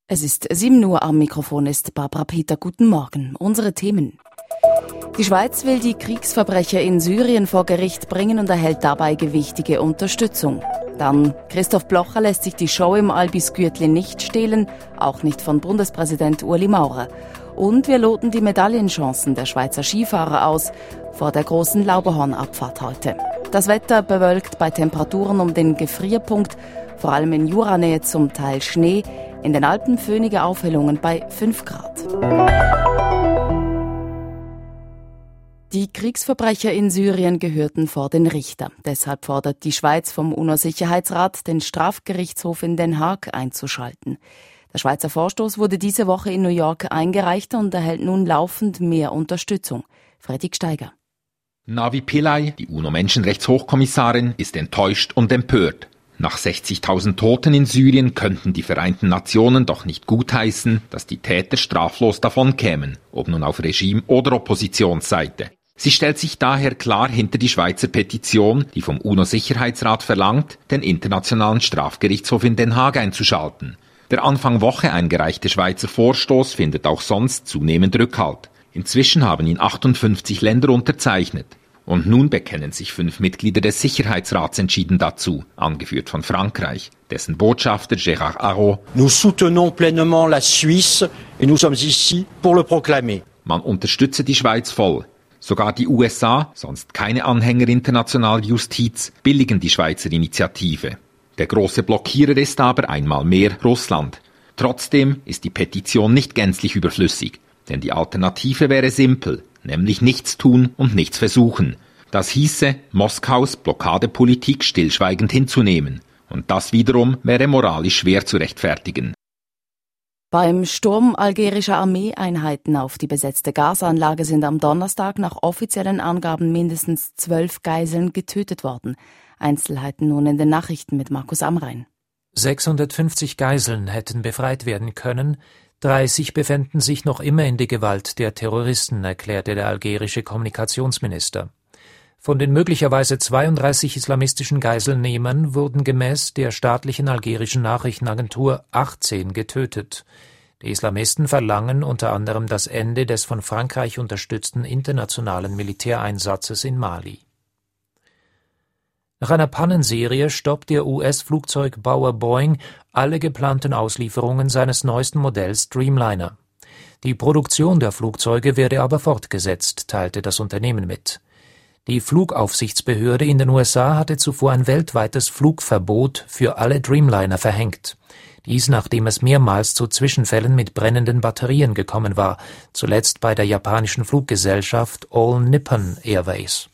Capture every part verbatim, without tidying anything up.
Es ist sieben Uhr, am Mikrofon ist Barbara Peter. Guten Morgen. Unsere Themen. Die Schweiz will die Kriegsverbrecher in Syrien vor Gericht bringen und erhält dabei gewichtige Unterstützung. Dann, Christoph Blocher lässt sich die Show im Albis Gürtli nicht stehlen, auch nicht von Bundespräsident Ueli Maurer. Und wir loten die Medaillenchancen der Schweizer Skifahrer aus vor der großen Lauberhornabfahrt heute. Das Wetter bewölkt bei Temperaturen um den Gefrierpunkt, vor allem in Juranähe zum Teil Schnee, in den Alpen föhnige Aufhellungen bei fünf Grad. Die Kriegsverbrecher in Syrien gehörten vor den Richter. Deshalb fordert die Schweiz vom UNO-Sicherheitsrat, den Strafgerichtshof in Den Haag einzuschalten. Der Schweizer Vorstoß wurde diese Woche in New York eingereicht und erhält nun laufend mehr Unterstützung. Fredrik Steiger. Navi Pillay, die UNO-Menschenrechtshochkommissarin, ist enttäuscht und empört. Nach sechzigtausend Toten in Syrien könnten die Vereinten Nationen doch nicht gutheißen, dass die Täter straflos davonkämen, ob nun auf Regime- oder Oppositionsseite. Sie stellt sich daher klar hinter die Schweizer Petition, die vom UNO-Sicherheitsrat verlangt, den Internationalen Strafgerichtshof in Den Haag einzuschalten. Der Anfang Woche eingereichte Schweizer Vorstoß findet auch sonst zunehmend Rückhalt. Inzwischen haben ihn achtundfünfzig Länder unterzeichnet. Und nun bekennen sich fünf Mitglieder des Sicherheitsrats entschieden dazu, angeführt von Frankreich. Dessen Botschafter Gérard Araud: Nous soutenons pleinement la Suisse et nous sommes ici pour le proclamer. Man unterstütze die Schweiz voll. Sogar die U S A, sonst keine Anhänger internationaler Justiz, billigen die Schweizer Initiative. Der große Blockierer ist aber einmal mehr Russland. Trotzdem ist die Petition nicht gänzlich überflüssig, denn die Alternative wäre simpel, nämlich nichts tun und nichts versuchen. Das hieße, Moskaus Blockadepolitik stillschweigend hinzunehmen. Und das wiederum wäre moralisch schwer zu rechtfertigen. Beim Sturm algerischer Armeeeinheiten auf die besetzte Gasanlage sind am Donnerstag nach offiziellen Angaben mindestens zwölf Geiseln getötet worden. Einzelheiten nun in den Nachrichten mit Markus Amrein. sechshundertfünfzig Geiseln hätten befreit werden können, dreißig befänden sich noch immer in der Gewalt der Terroristen, erklärte der algerische Kommunikationsminister. Von den möglicherweise zweiunddreißig islamistischen Geiselnehmern wurden gemäß der staatlichen algerischen Nachrichtenagentur achtzehn getötet. Die Islamisten verlangen unter anderem das Ende des von Frankreich unterstützten internationalen Militäreinsatzes in Mali. Nach einer Pannenserie stoppt der U S-Flugzeugbauer Boeing alle geplanten Auslieferungen seines neuesten Modells Dreamliner. Die Produktion der Flugzeuge werde aber fortgesetzt, teilte das Unternehmen mit. Die Flugaufsichtsbehörde in den U S A hatte zuvor ein weltweites Flugverbot für alle Dreamliner verhängt. Dies, nachdem es mehrmals zu Zwischenfällen mit brennenden Batterien gekommen war, zuletzt bei der japanischen Fluggesellschaft All Nippon Airways.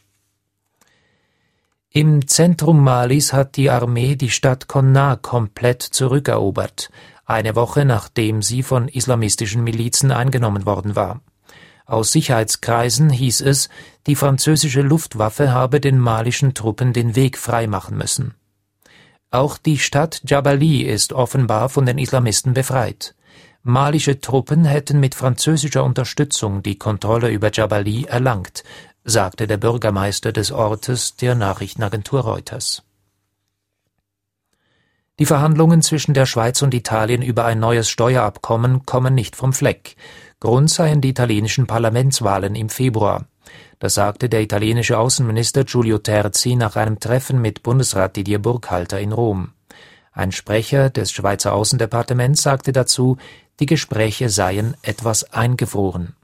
Im Zentrum Malis hat die Armee die Stadt Konna komplett zurückerobert, eine Woche nachdem sie von islamistischen Milizen eingenommen worden war. Aus Sicherheitskreisen hieß es, die französische Luftwaffe habe den malischen Truppen den Weg freimachen müssen. Auch die Stadt Jabali ist offenbar von den Islamisten befreit. Malische Truppen hätten mit französischer Unterstützung die Kontrolle über Jabali erlangt, sagte der Bürgermeister des Ortes der Nachrichtenagentur Reuters. Die Verhandlungen zwischen der Schweiz und Italien über ein neues Steuerabkommen kommen nicht vom Fleck. Grund seien die italienischen Parlamentswahlen im Februar. Das sagte der italienische Außenminister Giulio Terzi nach einem Treffen mit Bundesrat Didier Burkhalter in Rom. Ein Sprecher des Schweizer Außendepartements sagte dazu, die Gespräche seien etwas eingefroren.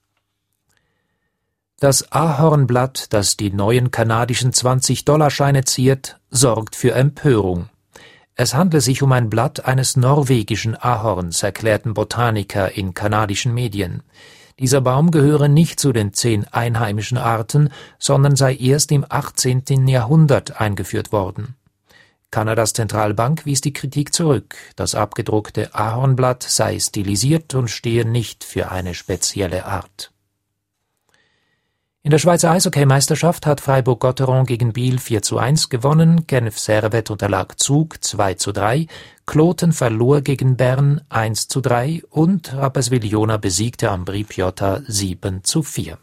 Das Ahornblatt, das die neuen kanadischen zwanzig-Dollar-Scheine ziert, sorgt für Empörung. Es handle sich um ein Blatt eines norwegischen Ahorns, erklärten Botaniker in kanadischen Medien. Dieser Baum gehöre nicht zu den zehn einheimischen Arten, sondern sei erst im achtzehnten Jahrhundert eingeführt worden. Kanadas Zentralbank wies die Kritik zurück. Das abgedruckte Ahornblatt sei stilisiert und stehe nicht für eine spezielle Art. In der Schweizer Eishockey-Meisterschaft hat Freiburg-Gotteron gegen Biel vier zu eins gewonnen, Genf Servet unterlag Zug zwei zu drei, Kloten verlor gegen Bern eins zu drei und Rapperswil-Jona besiegte Ambri Piotta sieben zu vier.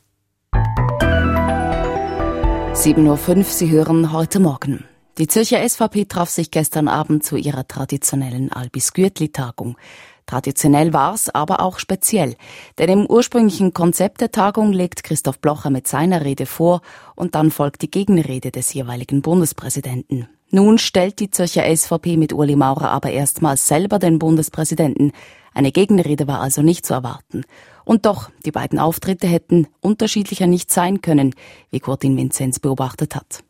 sieben Uhr fünf, Sie hören heute Morgen. Die Zürcher S V P traf sich gestern Abend zu ihrer traditionellen Albis Gürtli-Tagung. Traditionell war's aber auch speziell. Denn im ursprünglichen Konzept der Tagung legt Christoph Blocher mit seiner Rede vor und dann folgt die Gegenrede des jeweiligen Bundespräsidenten. Nun stellt die Zürcher S V P mit Ueli Maurer aber erstmals selber den Bundespräsidenten. Eine Gegenrede war also nicht zu erwarten. Und doch, die beiden Auftritte hätten unterschiedlicher nicht sein können, wie Kurtin Vinzenz beobachtet hat.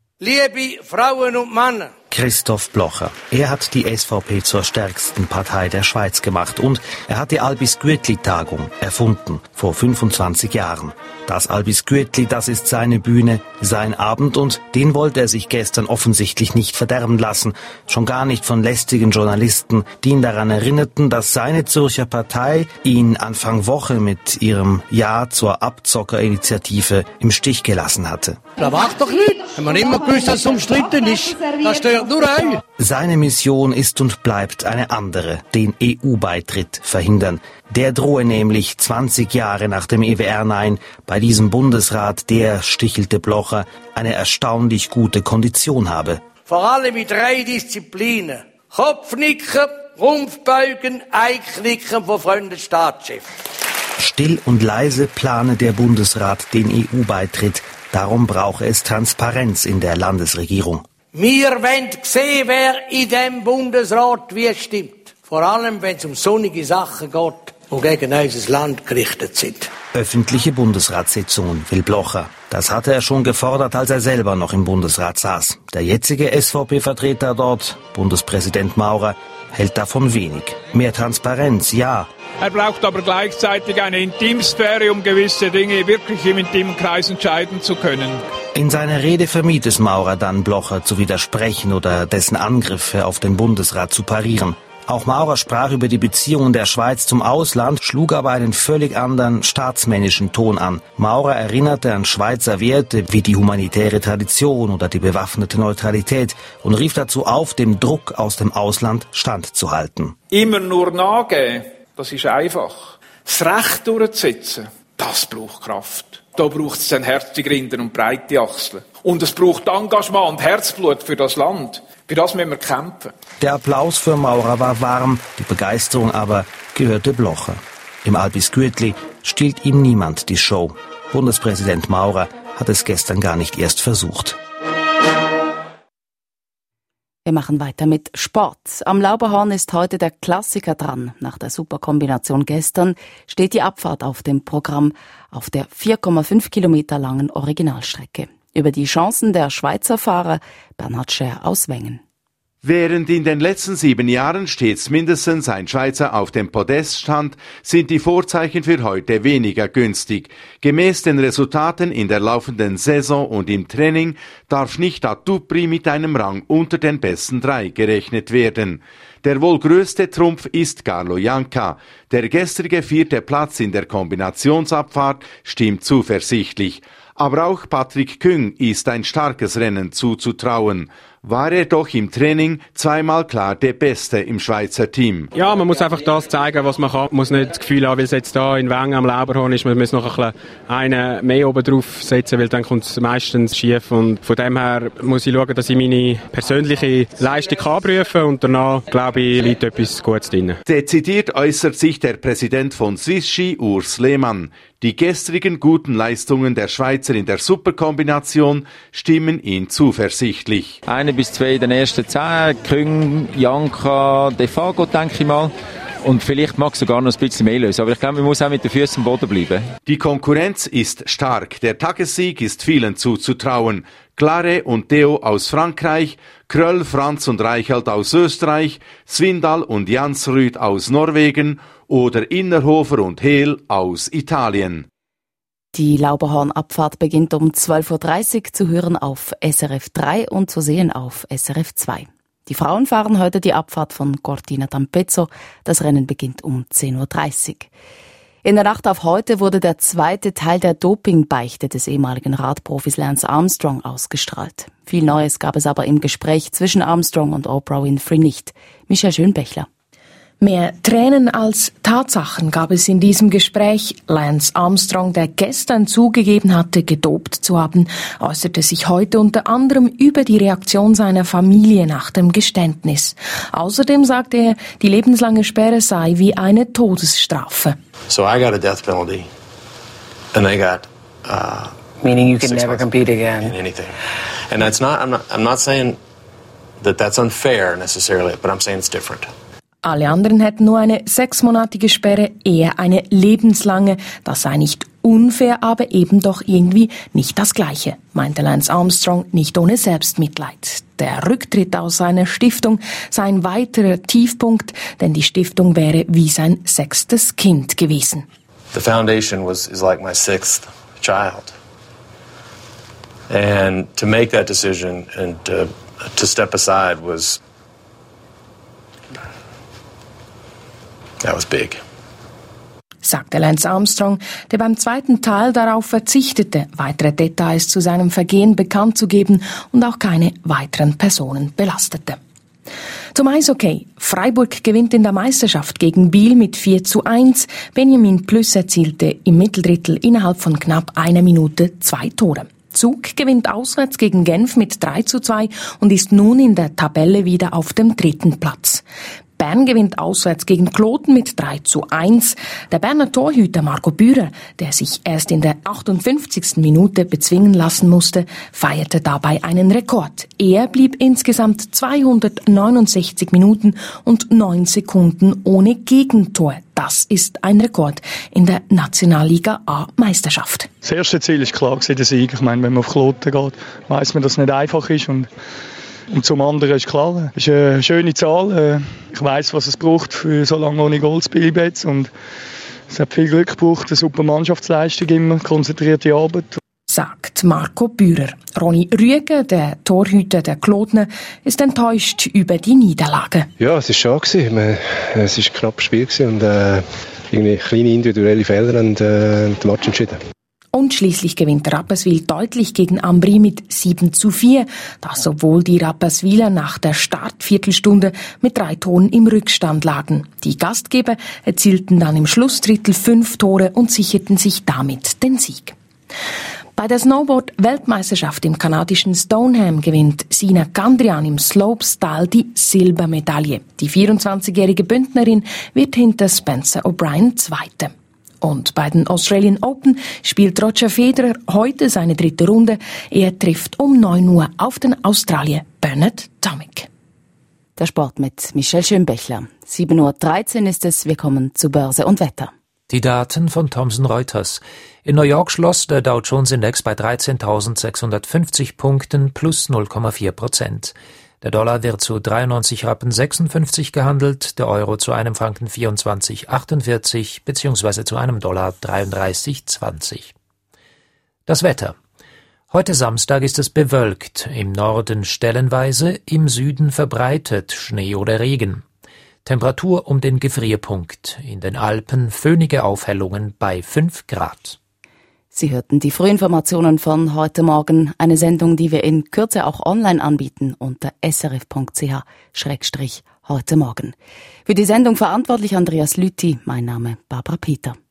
Liebe Frauen und Männer! Christoph Blocher. Er hat die S V P zur stärksten Partei der Schweiz gemacht und er hat die Albis-Güetli-Tagung erfunden, vor fünfundzwanzig Jahren. Das Albis-Güetli, das ist seine Bühne, sein Abend und den wollte er sich gestern offensichtlich nicht verderben lassen. Schon gar nicht von lästigen Journalisten, die ihn daran erinnerten, dass seine Zürcher Partei ihn Anfang Woche mit ihrem Ja zur Abzockerinitiative im Stich gelassen hatte. Das macht doch nichts. Wenn man immer gewusst, dass es umstritten ist, das stört nur ein. Seine Mission ist und bleibt eine andere, den E U-Beitritt verhindern. Der drohe nämlich zwanzig Jahre nach dem E W R-Nein bei diesem Bundesrat, der, stichelte Blocher, eine erstaunlich gute Kondition habe. Vor allem in drei Disziplinen. Kopfnicken, Rumpfbeugen, Einknicken von fremden Staatschefs. Still und leise plane der Bundesrat den E U-Beitritt. Darum brauche es Transparenz in der Landesregierung. Wir wollen sehen, wer in dem Bundesrat wie stimmt. Vor allem, wenn es um sonnige Sachen geht, die gegen unser Land gerichtet sind. Öffentliche Bundesratssitzungen will Blocher. Das hatte er schon gefordert, als er selber noch im Bundesrat saß. Der jetzige S V P-Vertreter dort, Bundespräsident Maurer, hält davon wenig. Mehr Transparenz, ja. Er braucht aber gleichzeitig eine Intimsphäre, um gewisse Dinge wirklich im intimen Kreis entscheiden zu können. In seiner Rede vermied es Maurer dann, Blocher zu widersprechen oder dessen Angriffe auf den Bundesrat zu parieren. Auch Maurer sprach über die Beziehungen der Schweiz zum Ausland, schlug aber einen völlig anderen staatsmännischen Ton an. Maurer erinnerte an Schweizer Werte wie die humanitäre Tradition oder die bewaffnete Neutralität und rief dazu auf, dem Druck aus dem Ausland standzuhalten. Immer nur nachgeben, das ist einfach. Das Recht durchzusetzen, das braucht Kraft. Da braucht es dann herzige Rinder und breite Achseln. Und es braucht Engagement und Herzblut für das Land. Für das müssen wir kämpfen. Der Applaus für Maurer war warm, die Begeisterung aber gehörte Blocher. Im Albis-Güetli stiehlt ihm niemand die Show. Bundespräsident Maurer hat es gestern gar nicht erst versucht. Wir machen weiter mit Sport. Am Lauberhorn ist heute der Klassiker dran. Nach der Superkombination gestern steht die Abfahrt auf dem Programm auf der vier Komma fünf Kilometer langen Originalstrecke. Über die Chancen der Schweizer Fahrer Bernhard Scher aus Wengen. Während in den letzten sieben Jahren stets mindestens ein Schweizer auf dem Podest stand, sind die Vorzeichen für heute weniger günstig. Gemäß den Resultaten in der laufenden Saison und im Training darf nicht à tout prix mit einem Rang unter den besten drei gerechnet werden. Der wohl größte Trumpf ist Carlo Janka. Der gestrige vierte Platz in der Kombinationsabfahrt stimmt zuversichtlich. Aber auch Patrick Küng ist ein starkes Rennen zuzutrauen. War er doch im Training zweimal klar der Beste im Schweizer Team. Ja, man muss einfach das zeigen, was man kann. Man muss nicht das Gefühl haben, weil es jetzt da in Wengen am Lauberhorn ist, man muss noch ein bisschen einen mehr oben drauf setzen, weil dann kommt es meistens schief. Und von dem her muss ich schauen, dass ich meine persönliche Leistung abrufen und danach, glaube ich, liegt etwas Gutes drin. Dezidiert äußert sich der Präsident von Swiss Ski, Urs Lehmann. Die gestrigen guten Leistungen der Schweizer in der Superkombination stimmen ihn zuversichtlich. Eine bis zwei in den ersten zehn, Küng, Janka, Defago, denke ich mal. Und vielleicht mag es sogar noch ein bisschen mehr lösen. Aber ich glaube, man muss auch mit den Füßen am Boden bleiben. Die Konkurrenz ist stark. Der Tagessieg ist vielen zuzutrauen. Claret und Theo aus Frankreich, Kröll, Franz und Reichelt aus Österreich, Swindal und Jansrud aus Norwegen oder Innerhofer und Hehl aus Italien. Die Lauberhorn-Abfahrt beginnt um zwölf Uhr dreißig, zu hören auf S R F drei und zu sehen auf S R F zwei. Die Frauen fahren heute die Abfahrt von Cortina d'Ampezzo. Das Rennen beginnt um zehn Uhr dreißig. In der Nacht auf heute wurde der zweite Teil der Dopingbeichte des ehemaligen Radprofis Lance Armstrong ausgestrahlt. Viel Neues gab es aber im Gespräch zwischen Armstrong und Oprah Winfrey nicht. Michael Schönbächler. Mehr Tränen als Tatsachen gab es in diesem Gespräch. Lance Armstrong, der gestern zugegeben hatte, gedopt zu haben, äußerte sich heute unter anderem über die Reaktion seiner Familie nach dem Geständnis. Außerdem sagte er, die lebenslange Sperre sei wie eine Todesstrafe. So I got a death penalty, and I got uh, meaning you can never compete again in anything. And that's not. I'm not. I'm not saying that that's unfair necessarily, but I'm saying it's different. Alle anderen hätten nur eine sechsmonatige Sperre, er eine lebenslange. Das sei nicht unfair, aber eben doch irgendwie nicht das Gleiche, meinte Lance Armstrong nicht ohne Selbstmitleid. Der Rücktritt aus seiner Stiftung sei ein weiterer Tiefpunkt, denn die Stiftung wäre wie sein sechstes Kind gewesen. The foundation was is like my sixth child. And to make that decision and uh, to step aside was That was big. Sagte Lance Armstrong, der beim zweiten Teil darauf verzichtete, weitere Details zu seinem Vergehen bekannt zu geben und auch keine weiteren Personen belastete. Zum Eishockey. Freiburg gewinnt in der Meisterschaft gegen Biel mit vier zu eins. Benjamin Plüss erzielte im Mitteldrittel innerhalb von knapp einer Minute zwei Tore. Zug gewinnt auswärts gegen Genf mit drei zu zwei und ist nun in der Tabelle wieder auf dem dritten Platz. Bern gewinnt auswärts gegen Kloten mit drei zu eins. Der Berner Torhüter Marco Bührer, der sich erst in der achtundfünfzigsten Minute bezwingen lassen musste, feierte dabei einen Rekord. Er blieb insgesamt zweihundertneunundsechzig Minuten und neun Sekunden ohne Gegentor. Das ist ein Rekord in der Nationalliga A-Meisterschaft. Das erste Ziel ist klar gewesen, der Sieg. Ich meine, wenn man auf Kloten geht, weiss man, dass es nicht einfach ist. Und Und zum anderen ist klar, es ist eine schöne Zahl. Ich weiss, was es braucht, für so lange ohne Goal zu spielen jetzt. Und es hat viel Glück gebraucht, eine super Mannschaftsleistung, immer konzentrierte Arbeit. Sagt Marco Bührer. Ronny Rüege, der Torhüter der Klotner, ist enttäuscht über die Niederlage. Ja, es war schade gewesen. Es war ein knappes Spiel und äh, irgendwie kleine individuelle Fehler und äh, den Match entschieden. Und schließlich gewinnt Rapperswil deutlich gegen Ambri mit sieben zu vier. Das, obwohl die Rapperswiler nach der Startviertelstunde mit drei Toren im Rückstand lagen. Die Gastgeber erzielten dann im Schlussdrittel fünf Tore und sicherten sich damit den Sieg. Bei der Snowboard-Weltmeisterschaft im kanadischen Stoneham gewinnt Sina Gandrian im Slopestyle die Silbermedaille. Die vierundzwanzigjährige Bündnerin wird hinter Spencer O'Brien Zweite. Und bei den Australian Open spielt Roger Federer heute seine dritte Runde. Er trifft um neun Uhr auf den Australier Bernard Tomic. Der Sport mit Michel Schönbächler. sieben Uhr dreizehn ist es. Wir kommen zu Börse und Wetter. Die Daten von Thomson Reuters. In New York schloss der Dow Jones Index bei dreizehntausendsechshundertfünfzig Punkten plus null Komma vier Prozent. Der Dollar wird zu dreiundneunzig Rappen sechsundfünfzig gehandelt, der Euro zu einem Franken vierundzwanzig achtundvierzig bzw. zu einem Dollar dreiunddreißig zwanzig. Das Wetter. Heute Samstag ist es bewölkt, im Norden stellenweise, im Süden verbreitet Schnee oder Regen. Temperatur um den Gefrierpunkt, in den Alpen föhnige Aufhellungen bei fünf Grad. Sie hörten die Frühinformationen von heute Morgen, eine Sendung, die wir in Kürze auch online anbieten unter s r f punkt c h schrägstrich heute Morgen. Für die Sendung verantwortlich Andreas Lüthi, mein Name Barbara Peter.